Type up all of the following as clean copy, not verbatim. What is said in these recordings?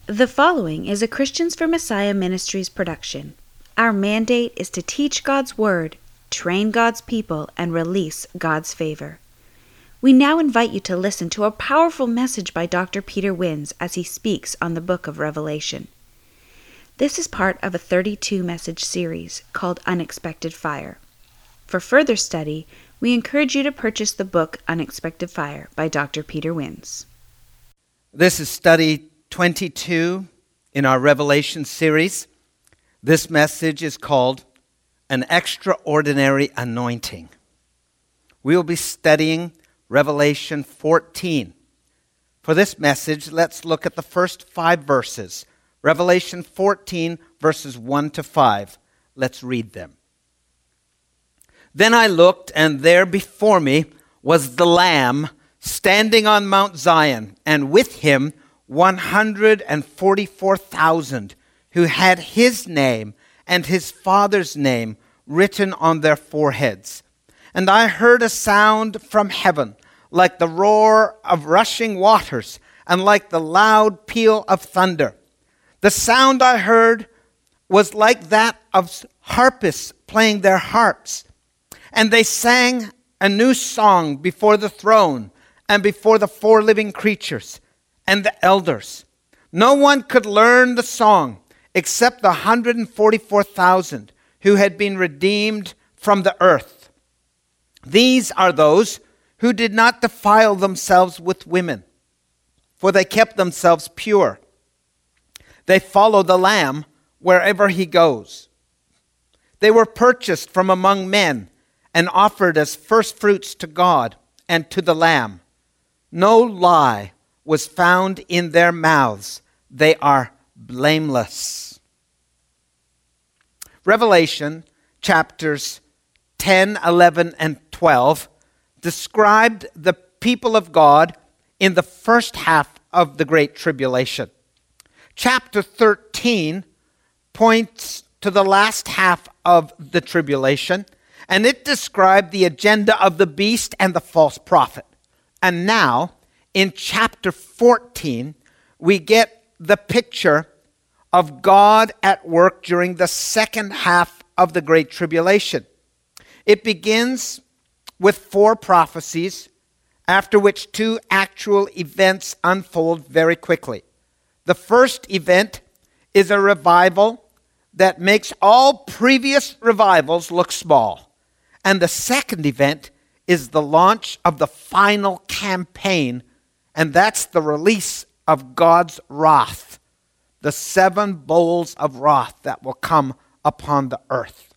The following is a Christians for Messiah Ministries production. Our mandate is to teach God's Word, train God's people, and release God's favor. We now invite you to listen to a powerful message by Dr. Peter Wins as he speaks on the book of Revelation. This is part of a 32-message series called Unexpected Fire. For further study, we encourage you to purchase the book Unexpected Fire by Dr. Peter Wins. This is study 22 in our Revelation series. This message is called An Extraordinary Anointing. We will be studying Revelation 14. For this message, let's look at the first 5 verses. Revelation 14, verses 1 to 5. Let's read them. Then I looked, and there before me was the Lamb standing on Mount Zion, and with him 144,000 who had his name and his Father's name written on their foreheads. And I heard a sound from heaven, like the roar of rushing waters, and like the loud peal of thunder. The sound I heard was like that of harpists playing their harps. And they sang a new song before the throne and before the 4 living creatures and the elders. No one could learn the song except the 144,000 who had been redeemed from the earth. These are those who did not defile themselves with women, for they kept themselves pure. They follow the Lamb wherever he goes. They were purchased from among men and offered as firstfruits to God and to the Lamb. No lie was found in their mouths. They are blameless. Revelation chapters 10, 11, and 12 described the people of God in the first half of the Great Tribulation. Chapter 13 points to the last half of the tribulation, and it described the agenda of the beast and the false prophet. And now, in chapter 14, we get the picture of God at work during the second half of the Great Tribulation. It begins with 4 prophecies, after which 2 actual events unfold very quickly. The first event is a revival that makes all previous revivals look small. And the second event is the launch of the final campaign, and that's the release of God's wrath, the 7 bowls of wrath that will come upon the earth.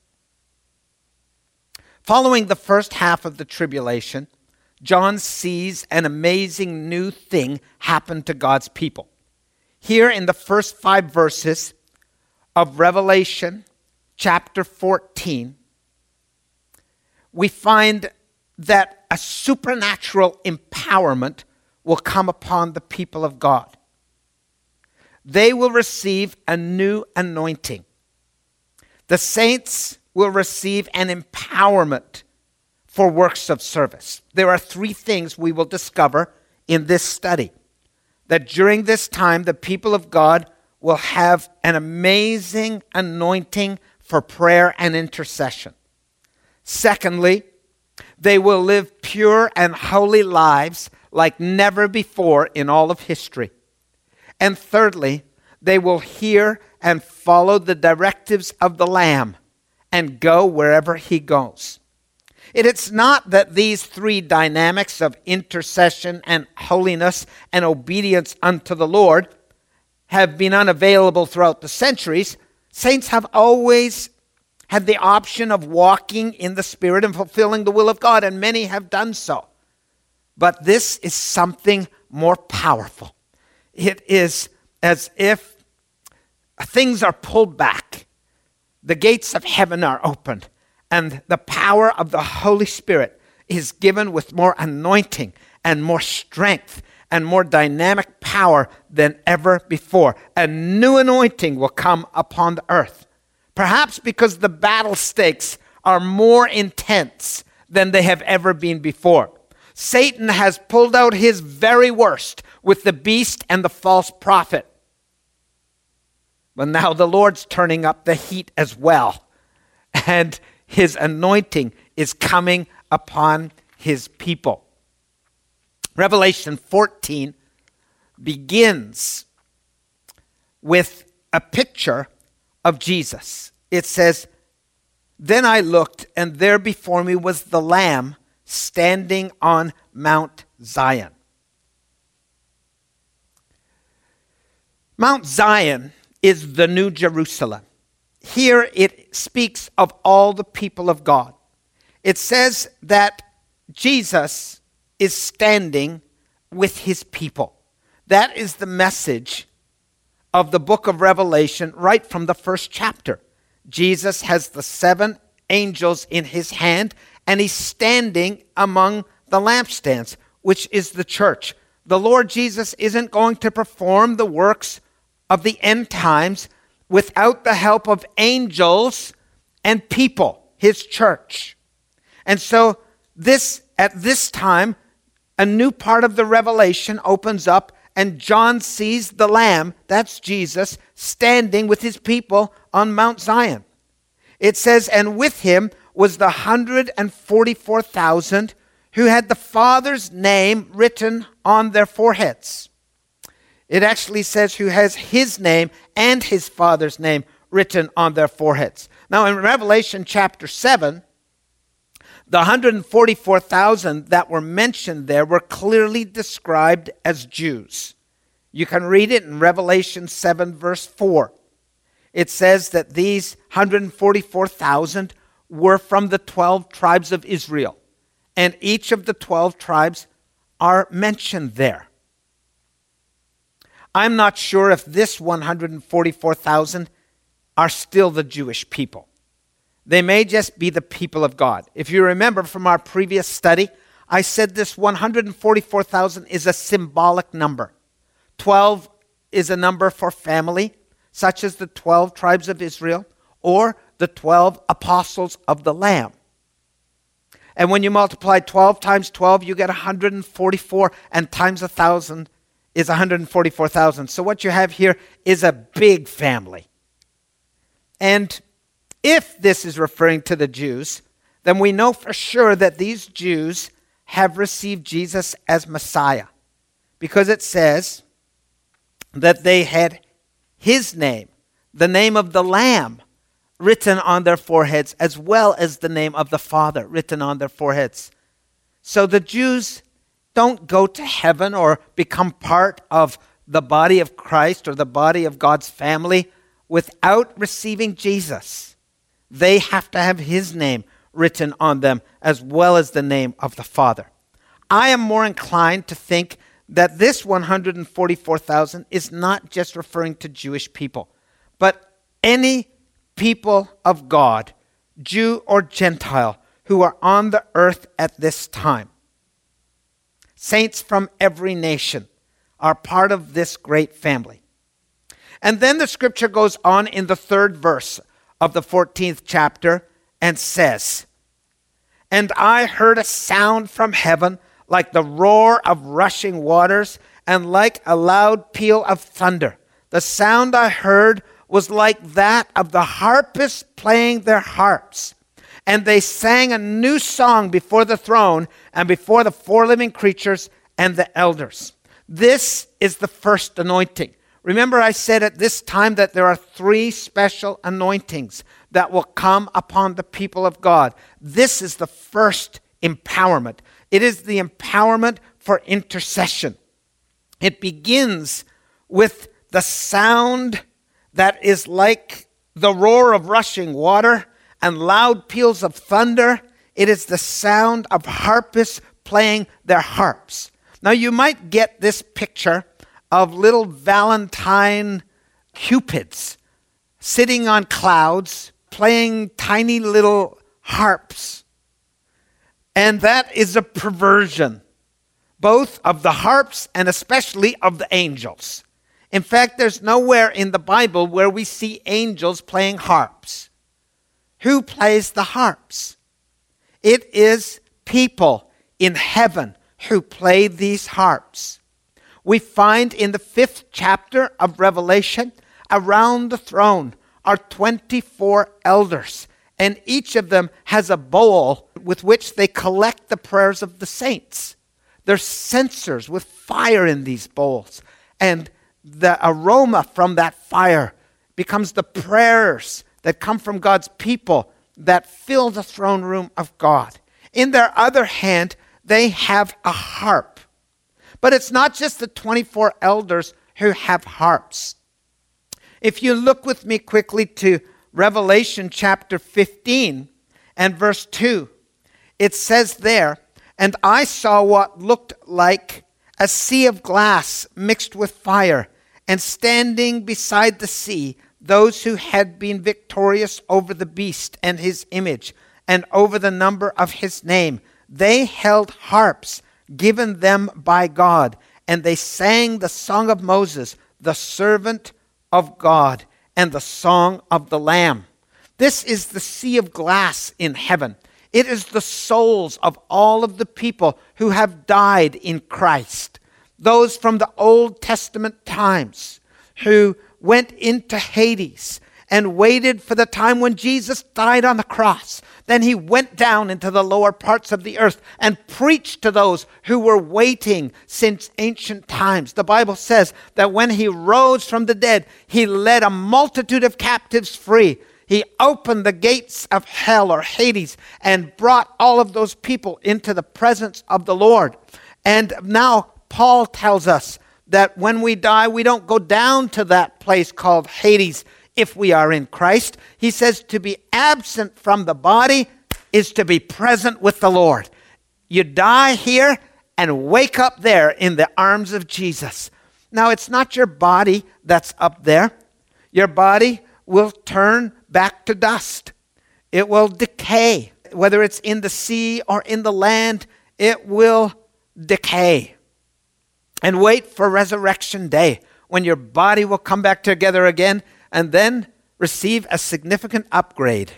Following the first half of the tribulation, John sees an amazing new thing happen to God's people. Here in the first 5 verses of Revelation chapter 14, we find that a supernatural empowerment will come upon the people of God. They will receive a new anointing. The saints will receive an empowerment for works of service. There are 3 things we will discover in this study. That during this time, the people of God will have an amazing anointing for prayer and intercession. Secondly, they will live pure and holy lives like never before in all of history. And thirdly, they will hear and follow the directives of the Lamb and go wherever he goes. It is not that these 3 dynamics of intercession and holiness and obedience unto the Lord have been unavailable throughout the centuries. Saints have always had the option of walking in the Spirit and fulfilling the will of God, and many have done so. But this is something more powerful. It is as if things are pulled back. The gates of heaven are opened, and the power of the Holy Spirit is given with more anointing and more strength and more dynamic power than ever before. A new anointing will come upon the earth. Perhaps because the battle stakes are more intense than they have ever been before. Satan has pulled out his very worst with the beast and the false prophet. Well, now the Lord's turning up the heat as well. And his anointing is coming upon his people. Revelation 14 begins with a picture of Jesus. It says, "Then I looked, and there before me was the Lamb standing on Mount Zion." Mount Zion is the New Jerusalem. Here it speaks of all the people of God. It says that Jesus is standing with his people. That is the message of the book of Revelation right from the first chapter. Jesus has the 7 angels in his hand, and he's standing among the lampstands, which is the church. The Lord Jesus isn't going to perform the works of the end times without the help of angels and people, his church. And so at this time, a new part of the revelation opens up, and John sees the Lamb, that's Jesus, standing with his people on Mount Zion. It says, "And with him was the 144,000 who had the Father's name written on their foreheads." It actually says who has his name and his Father's name written on their foreheads. Now in Revelation chapter 7, the 144,000 that were mentioned there were clearly described as Jews. You can read it in Revelation 7 verse 4. It says that these 144,000 were from the 12 tribes of Israel. And each of the 12 tribes are mentioned there. I'm not sure if this 144,000 are still the Jewish people. They may just be the people of God. If you remember from our previous study, I said this 144,000 is a symbolic number. 12 is a number for family, such as the 12 tribes of Israel, or the 12 apostles of the Lamb. And when you multiply 12 times 12, you get 144, and times 1,000 is 144,000. So what you have here is a big family. And if this is referring to the Jews, then we know for sure that these Jews have received Jesus as Messiah, because it says that they had his name, the name of the Lamb, written on their foreheads, as well as the name of the Father written on their foreheads. So the Jews don't go to heaven or become part of the body of Christ or the body of God's family without receiving Jesus. They have to have his name written on them, as well as the name of the Father. I am more inclined to think that this 144,000 is not just referring to Jewish people, but any people of God, Jew or Gentile, who are on the earth at this time. Saints from every nation are part of this great family. And then the scripture goes on in the 3rd verse of the 14th chapter and says, "And I heard a sound from heaven like the roar of rushing waters and like a loud peal of thunder. The sound I heard was like that of the harpists playing their harps. And they sang a new song before the throne and before the 4 living creatures and the elders." This is the first anointing. Remember, I said at this time that there are 3 special anointings that will come upon the people of God. This is the first empowerment. It is the empowerment for intercession. It begins with the sound that is like the roar of rushing water and loud peals of thunder. It is the sound of harpists playing their harps. Now you might get this picture of little Valentine cupids sitting on clouds playing tiny little harps. And that is a perversion, both of the harps and especially of the angels. In fact, there's nowhere in the Bible where we see angels playing harps. Who plays the harps? It is people in heaven who play these harps. We find in the 5th chapter of Revelation around the throne are 24 elders, and each of them has a bowl with which they collect the prayers of the saints. There's censers with fire in these bowls, and the aroma from that fire becomes the prayers that come from God's people that fill the throne room of God. In their other hand, they have a harp. But it's not just the 24 elders who have harps. If you look with me quickly to Revelation chapter 15 and verse 2, it says there, "And I saw what looked like a sea of glass mixed with fire, and standing beside the sea, those who had been victorious over the beast and his image, and over the number of his name. They held harps given them by God, and they sang the song of Moses, the servant of God, and the song of the Lamb." This is the sea of glass in heaven. It is the souls of all of the people who have died in Christ. Those from the Old Testament times who went into Hades and waited for the time when Jesus died on the cross. Then he went down into the lower parts of the earth and preached to those who were waiting since ancient times. The Bible says that when he rose from the dead, he led a multitude of captives free. He opened the gates of hell or Hades and brought all of those people into the presence of the Lord. And now Paul tells us that when we die, we don't go down to that place called Hades if we are in Christ. He says to be absent from the body is to be present with the Lord. You die here and wake up there in the arms of Jesus. Now, it's not your body that's up there. Your body will turn back to dust. It will decay. Whether it's in the sea or in the land, it will decay. And wait for resurrection day, when your body will come back together again and then receive a significant upgrade.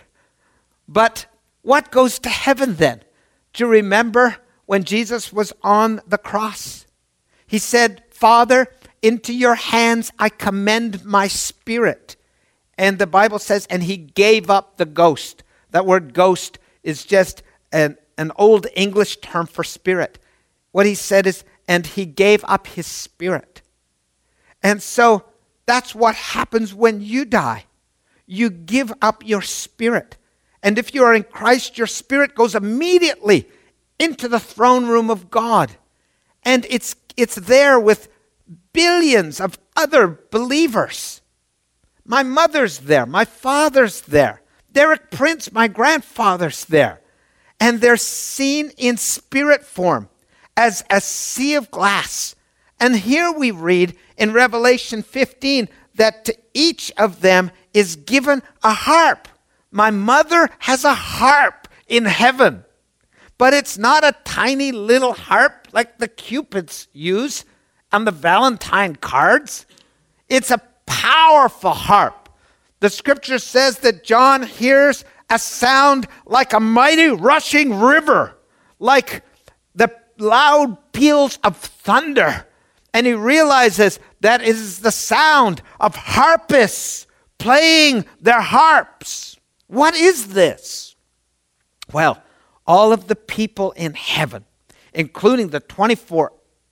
But what goes to heaven then? Do you remember when Jesus was on the cross? He said, "Father, into your hands I commend my spirit." And the Bible says, and he gave up the ghost. That word ghost is just an old English term for spirit. What he said is, and he gave up his spirit. And so that's what happens when you die. You give up your spirit. And if you are in Christ, your spirit goes immediately into the throne room of God. And it's there with billions of other believers. My mother's there. My father's there. Derek Prince, my grandfather's there. And they're seen in spirit form as a sea of glass. And here we read in Revelation 15 that to each of them is given a harp. My mother has a harp in heaven. But it's not a tiny little harp like the Cupids use on the Valentine cards. It's a powerful harp. The scripture says that John hears a sound like a mighty rushing river, like the loud peals of thunder. And he realizes that it is the sound of harpists playing their harps. What is this? Well, all of the people in heaven, including the 24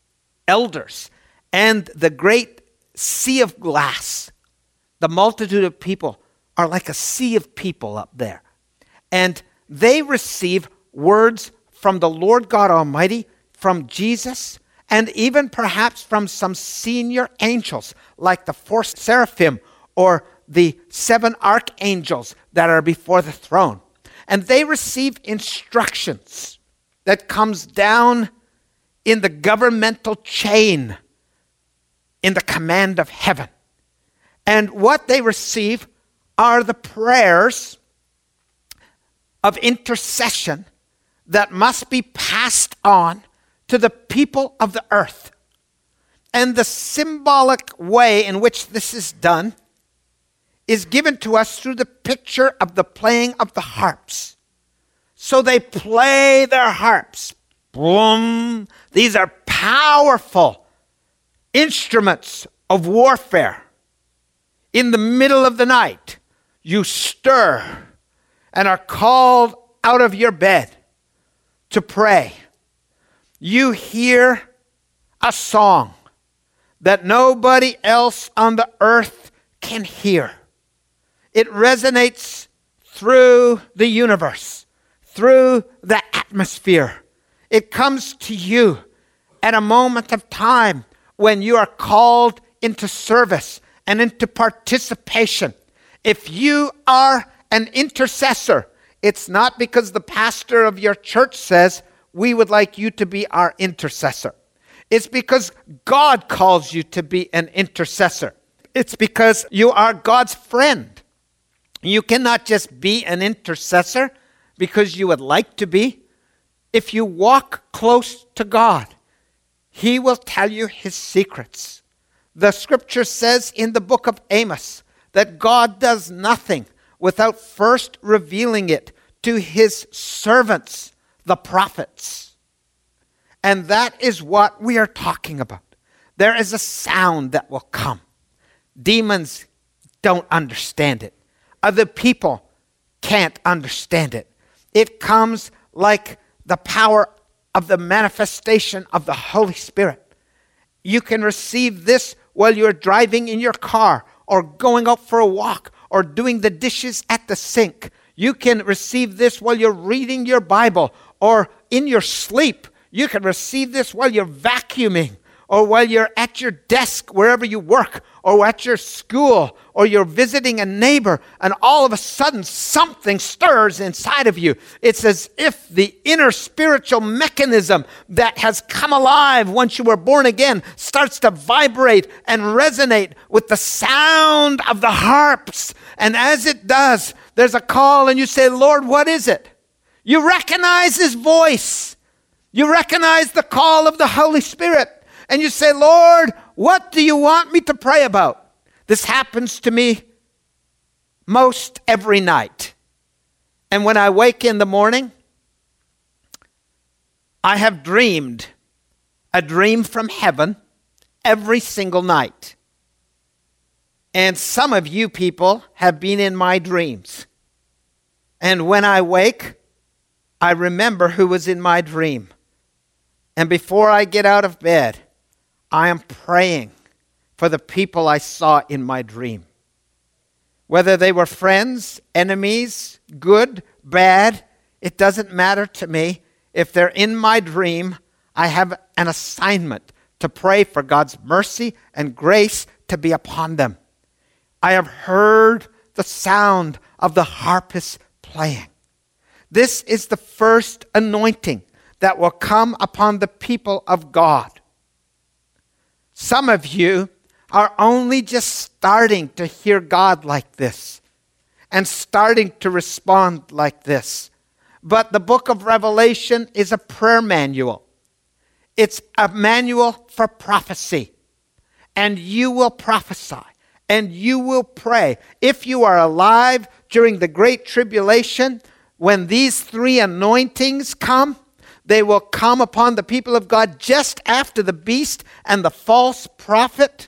elders and the great sea of glass, the multitude of people are like a sea of people up there. And they receive words from the Lord God Almighty, from Jesus, and even perhaps from some senior angels, like the 4 seraphim or the 7 archangels that are before the throne. And they receive instructions that comes down in the governmental chain, in the command of heaven. And what they receive are the prayers of intercession that must be passed on to the people of the earth. And the symbolic way in which this is done is given to us through the picture of the playing of the harps. So they play their harps. Boom. These are powerful instruments of warfare. in the middle of the night, you stir and are called out of your bed to pray. You hear a song that nobody else on the earth can hear. It resonates through the universe, through the atmosphere. It comes to you at a moment of time when you are called into service and into participation. If you are an intercessor, it's not because the pastor of your church says, we would like you to be our intercessor. It's because God calls you to be an intercessor. It's because you are God's friend. You cannot just be an intercessor because you would like to be. If you walk close to God, He will tell you His secrets. The scripture says in the book of Amos that God does nothing without first revealing it to His servants, the prophets. And that is what we are talking about. There is a sound that will come. Demons don't understand it. Other people can't understand it. It comes like the power of the manifestation of the Holy Spirit. You can receive this while you're driving in your car or going out for a walk or doing the dishes at the sink. You can receive this while you're reading your Bible or in your sleep. You can receive this while you're vacuuming or while you're at your desk wherever you work or at your school or you're visiting a neighbor and all of a sudden something stirs inside of you. It's as if the inner spiritual mechanism that has come alive once you were born again starts to vibrate and resonate with the sound of the harps. And as it does, there's a call and you say, Lord, what is it? You recognize His voice. You recognize the call of the Holy Spirit. And you say, Lord, what do you want me to pray about? This happens to me most every night. And when I wake in the morning, I have dreamed a dream from heaven every single night. And some of you people have been in my dreams. And when I wake, I remember who was in my dream. And before I get out of bed, I am praying for the people I saw in my dream. Whether they were friends, enemies, good, bad, it doesn't matter to me. If they're in my dream, I have an assignment to pray for God's mercy and grace to be upon them. I have heard the sound of the harpist playing. This is the first anointing that will come upon the people of God. Some of you are only just starting to hear God like this and starting to respond like this. But the book of Revelation is a prayer manual. It's a manual for prophecy. And you will prophesy and you will pray. If you are alive during the Great Tribulation, when these three anointings come, they will come upon the people of God just after the beast and the false prophet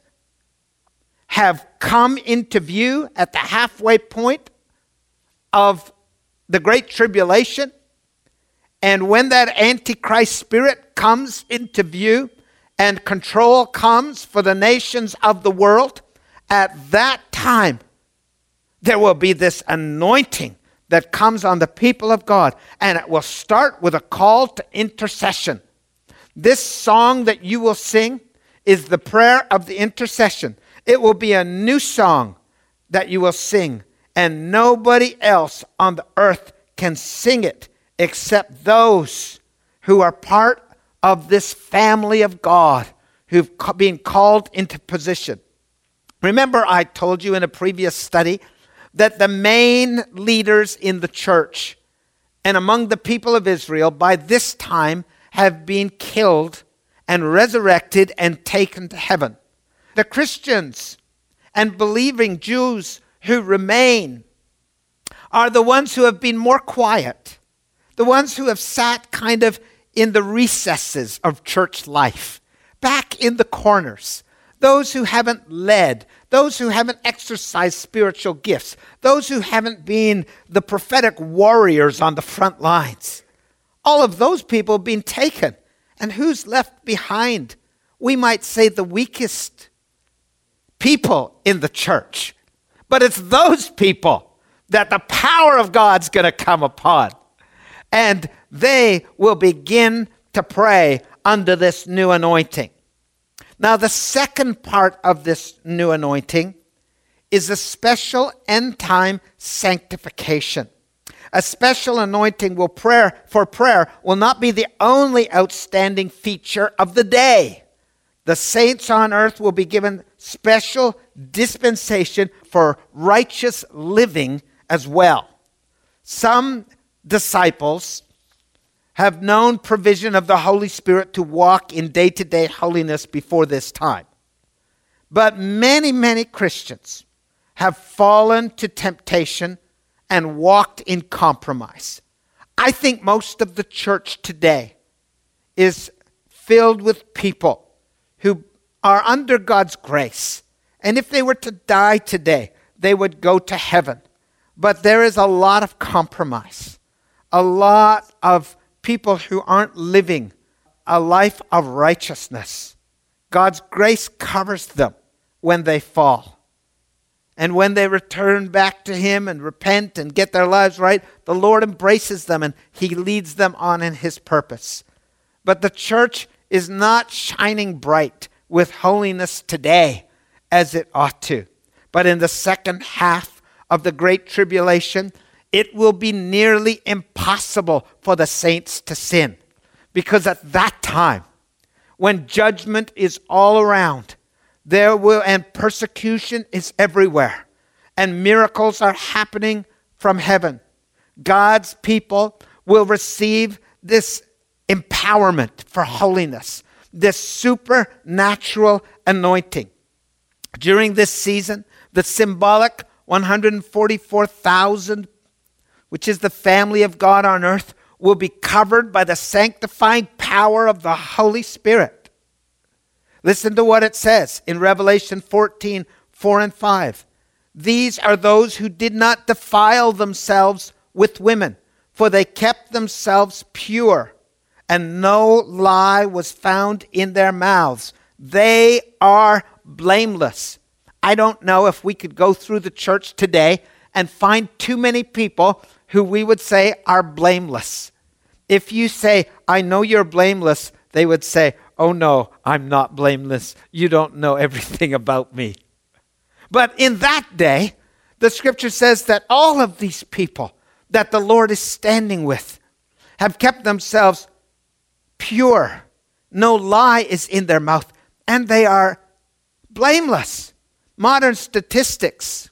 have come into view at the halfway point of the Great Tribulation. And when that Antichrist spirit comes into view and control comes for the nations of the world, at that time there will be this anointing that comes on the people of God, and it will start with a call to intercession. This song that you will sing is the prayer of the intercession. It will be a new song that you will sing, and nobody else on the earth can sing it except those who are part of this family of God who've been called into position. Remember, I told you in a previous study that the main leaders in the church and among the people of Israel by this time have been killed and resurrected and taken to heaven. The Christians and believing Jews who remain are the ones who have been more quiet, the ones who have sat kind of in the recesses of church life, back in the corners, those who haven't led, those who haven't exercised spiritual gifts, those who haven't been the prophetic warriors on the front lines. All of those people have been taken. And who's left behind? We might say the weakest people in the church. But it's those people that the power of God's going to come upon. And they will begin to pray under this new anointing. Now, the second part of this new anointing is a special end-time sanctification. A special anointing for prayer will not be the only outstanding feature of the day. The saints on earth will be given special dispensation for righteous living as well. Some disciples have known provision of the Holy Spirit to walk in day-to-day holiness before this time. But many, many Christians have fallen to temptation and walked in compromise. I think most of the church today is filled with people who are under God's grace. And if they were to die today, they would go to heaven. But there is a lot of compromise. A lot of people who aren't living a life of righteousness. God's grace covers them when they fall. And when they return back to Him and repent and get their lives right, the Lord embraces them and He leads them on in His purpose. But the church is not shining bright with holiness today as it ought to. But in the second half of the Great Tribulation, it will be nearly impossible for the saints to sin. Because at that time, when judgment is all around, and persecution is everywhere, and miracles are happening from heaven, God's people will receive this empowerment for holiness, this supernatural anointing. During this season, the symbolic 144,000, which is the family of God on earth, will be covered by the sanctifying power of the Holy Spirit. Listen to what it says in Revelation 14, 4 and 5. These are those who did not defile themselves with women, for they kept themselves pure, and no lie was found in their mouths. They are blameless. I don't know if we could go through the church today and find too many people who we would say are blameless. If you say, I know you're blameless, they would say, oh no, I'm not blameless. You don't know everything about me. But in that day, the scripture says that all of these people that the Lord is standing with have kept themselves pure. No lie is in their mouth, and they are blameless. Modern statistics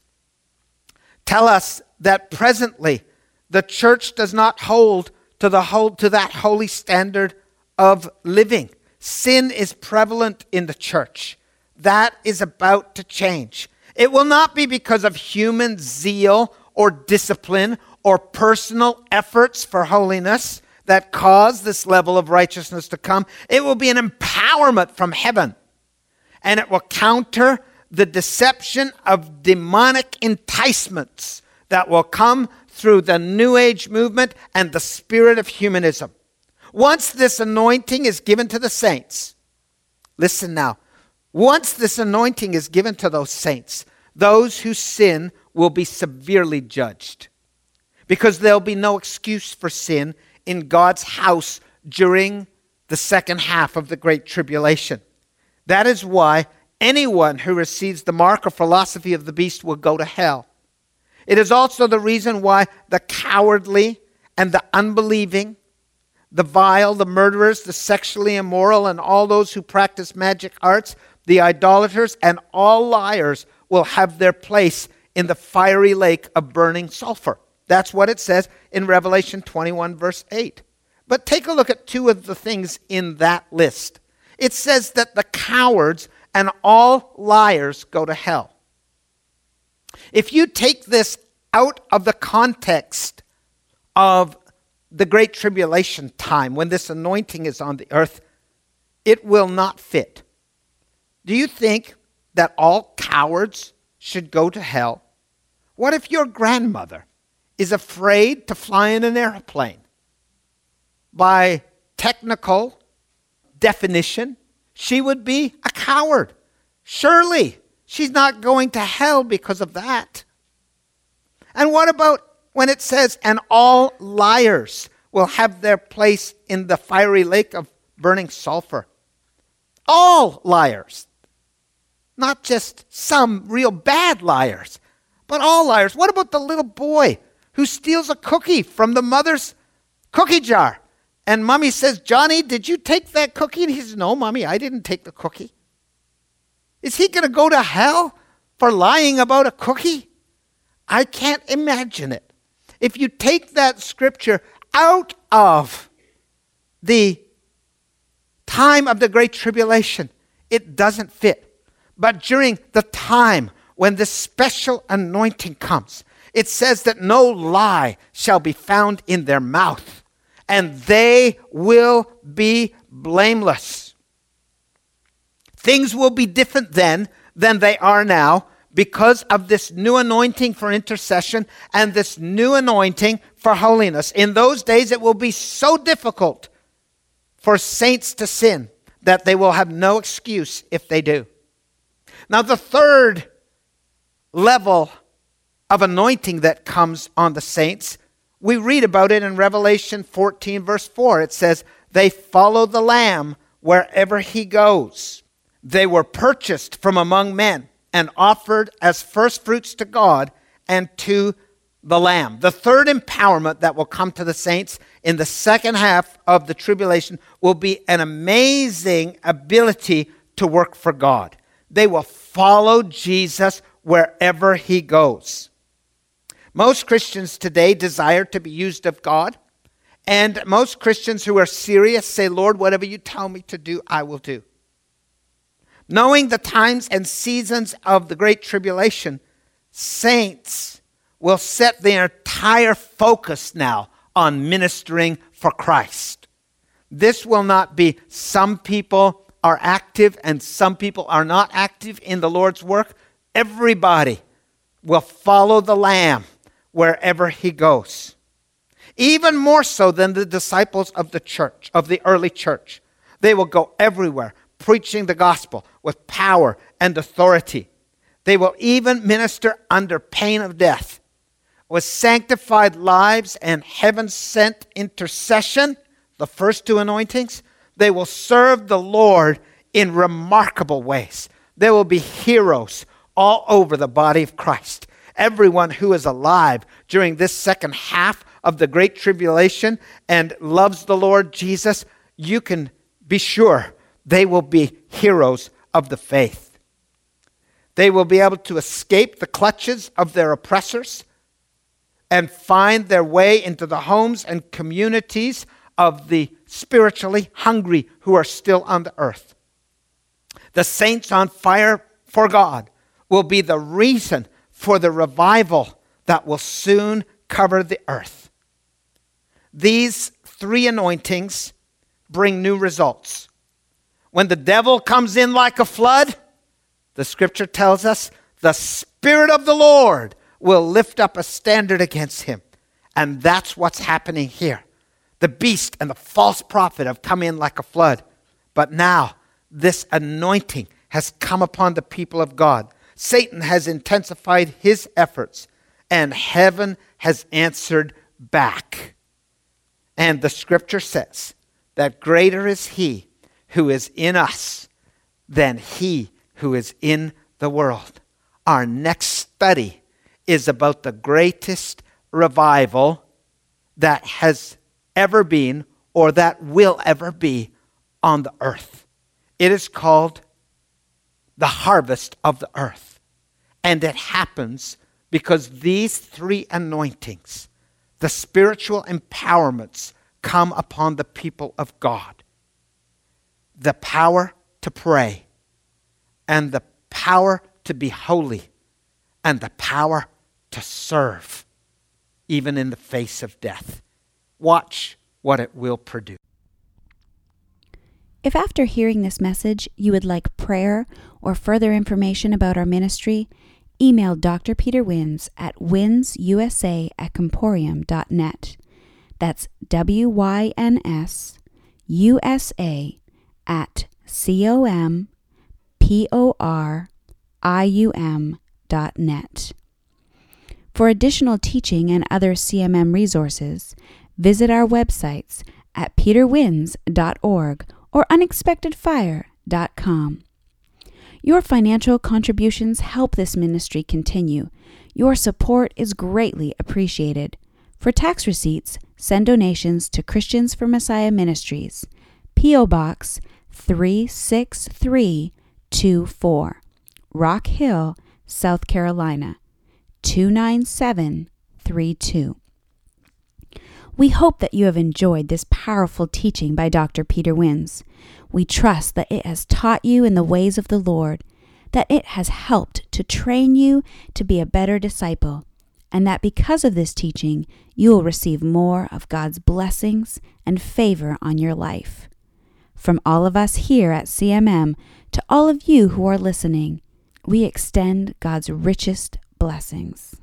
tell us that presently the church does not hold to that holy standard of living. Sin is prevalent in the church. That is about to change. It will not be because of human zeal or discipline or personal efforts for holiness that cause this level of righteousness to come. It will be an empowerment from heaven. And it will counter the deception of demonic enticements that will come through the New Age movement and the spirit of humanism. Once this anointing is given to the saints, listen now, once this anointing is given to those saints, those who sin will be severely judged, because there'll be no excuse for sin in God's house during the second half of the Great Tribulation. That is why anyone who receives the mark or philosophy of the beast will go to hell. It is also the reason why the cowardly and the unbelieving, the vile, the murderers, the sexually immoral, and all those who practice magic arts, the idolaters, and all liars will have their place in the fiery lake of burning sulfur. That's what it says in Revelation 21, verse 8. But take a look at two of the things in that list. It says that the cowards and all liars go to hell. If you take this out of the context of the Great Tribulation time, when this anointing is on the earth, it will not fit. Do you think that all cowards should go to hell? What if your grandmother is afraid to fly in an airplane? By technical definition, she would be a coward. Surely she's not going to hell because of that. And what about when it says, and all liars will have their place in the fiery lake of burning sulfur? All liars. Not just some real bad liars, but all liars. What about the little boy who steals a cookie from the mother's cookie jar? And mommy says, Johnny, did you take that cookie? And he says, no, mommy, I didn't take the cookie. Is he going to go to hell for lying about a cookie? I can't imagine it. If you take that scripture out of the time of the Great Tribulation, it doesn't fit. But during the time when this special anointing comes, it says that no lie shall be found in their mouth, and they will be blameless. Things will be different then than they are now because of this new anointing for intercession and this new anointing for holiness. In those days, it will be so difficult for saints to sin that they will have no excuse if they do. Now, the third level of anointing that comes on the saints, we read about it in Revelation 14, verse 4. It says, they follow the Lamb wherever he goes. They were purchased from among men and offered as first fruits to God and to the Lamb. The third empowerment that will come to the saints in the second half of the tribulation will be an amazing ability to work for God. They will follow Jesus wherever he goes. Most Christians today desire to be used of God, and most Christians who are serious say, Lord, whatever you tell me to do, I will do. Knowing the times and seasons of the Great Tribulation, saints will set their entire focus now on ministering for Christ. This will not be some people are active and some people are not active in the Lord's work. Everybody will follow the Lamb wherever he goes. Even more so than the disciples of the church, of the early church. They will go everywhere preaching the gospel with power and authority. They will even minister under pain of death. With sanctified lives and heaven-sent intercession, the first two anointings, they will serve the Lord in remarkable ways. There will be heroes all over the body of Christ. Everyone who is alive during this second half of the Great Tribulation and loves the Lord Jesus, you can be sure they will be heroes of the faith. They will be able to escape the clutches of their oppressors and find their way into the homes and communities of the spiritually hungry who are still on the earth. The saints on fire for God will be the reason for the revival that will soon cover the earth. These three anointings bring new results. When the devil comes in like a flood, the scripture tells us the Spirit of the Lord will lift up a standard against him. And that's what's happening here. The beast and the false prophet have come in like a flood. But now this anointing has come upon the people of God. Satan has intensified his efforts, and heaven has answered back. And the scripture says that greater is he who is in us than he who is in the world. Our next study is about the greatest revival that has ever been or that will ever be on the earth. It is called the harvest of the earth. And it happens because these three anointings, the spiritual empowerments, come upon the people of God. The power to pray, and the power to be holy, and the power to serve, even in the face of death. Watch what it will produce. If after hearing this message you would like prayer or further information about our ministry, email Dr. Peter Wins at winsusa@comporium.net. That's WYNSUSA@COMPORIUM.net. For additional teaching and other CMM resources, visit our websites at peterwins.org or unexpectedfire.com. Your financial contributions help this ministry continue. Your support is greatly appreciated. For tax receipts, send donations to Christians for Messiah Ministries, P.O. Box 36324, Rock Hill, South Carolina 29732. We hope that you have enjoyed this powerful teaching by Dr. Peter Wins. We trust that it has taught you in the ways of the Lord, that it has helped to train you to be a better disciple, and that because of this teaching, you will receive more of God's blessings and favor on your life. From all of us here at CMM to all of you who are listening, we extend God's richest blessings.